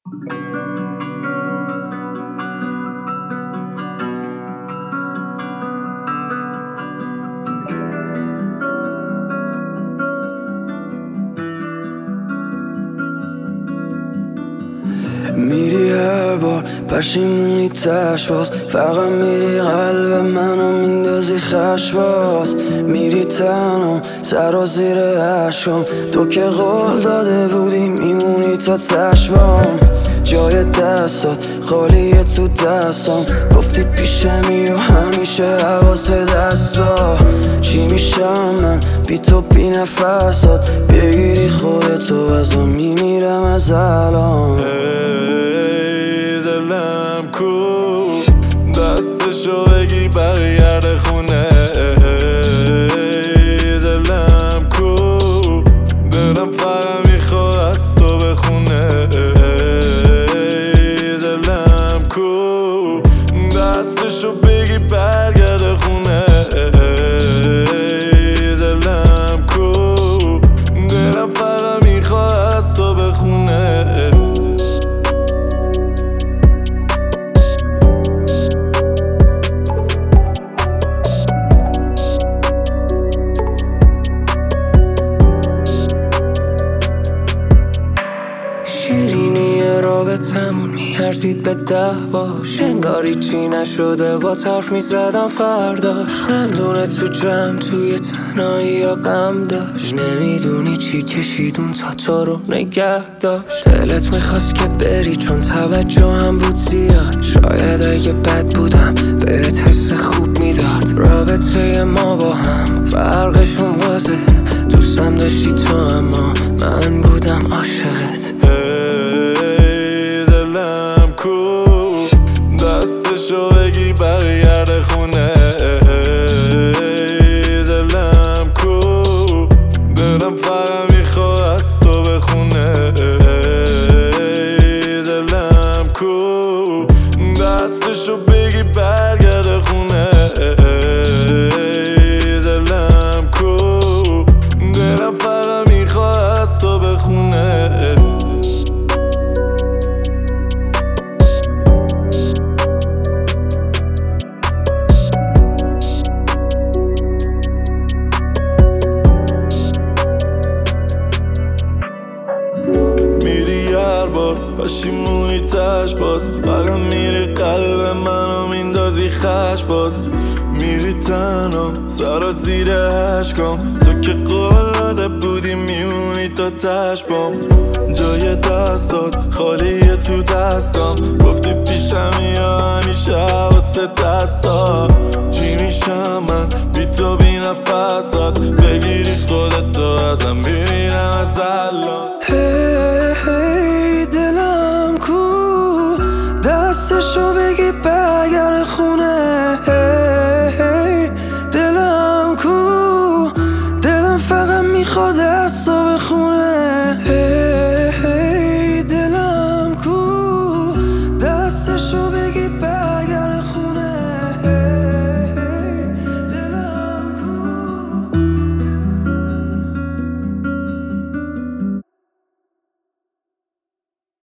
میری هر بار پشیمونی تش باز، فقط میری قلب منو میندازی خش باز. میری تنها سر و زیر عشقم، تو که قول داده بودی میمونی تا چشمام. جای دستات خالیه تو دستام، گفتی پیشمی و همیشه حواس دستا. چی میشم من بی تو بی نفسات، بگیری خودتو ازم میمیرم از الان. دلم کو دستشو بگی برگرده خونه. دلم کو دلم فقط میخواد از تو بخونه. دلم کو دستشو بگی برگرده خونه. دلم کو دلم فقط میخواد از تو بخونه. شیرینی رابطمون میارزید به دعواش، انگاری چی نشده با حرف میزدم فرداش. خندونه تو جمع توی تنهایی یا غم داشت، نمیدونی چی کشیدون تا تو رو نگه داشت. دلت میخواست که بری چون توجه هم بود زیاد، شاید اگه بد بودم بهت حس خوب میداد. رابطه ما با هم فرقشون واضحه، دوستم داشتی تو اما من بودم عاشقت. دلم کو دستشو بگی برگرده خونه. دلم کو دلم فقط میخواد از تو بخونه. دلم کو دستشو بگی برگرده خونه. دلم کو دلم فقط میخواد از تو بخونه. میری هر بار پشیمونی تش باز، فقط میری قلب منو میندازی خش باز. میری تنها سر و زیر عشقام، تو که قول داده بودی میمونی تا چشمام. جای دستات خالیه تو دستام، گفتی پیشمی یا همیشه حواس دستا. چی میشم من بی تو بی نفسات، بگیری خودتو ازم میمیرم از الان. دلم کو دستشو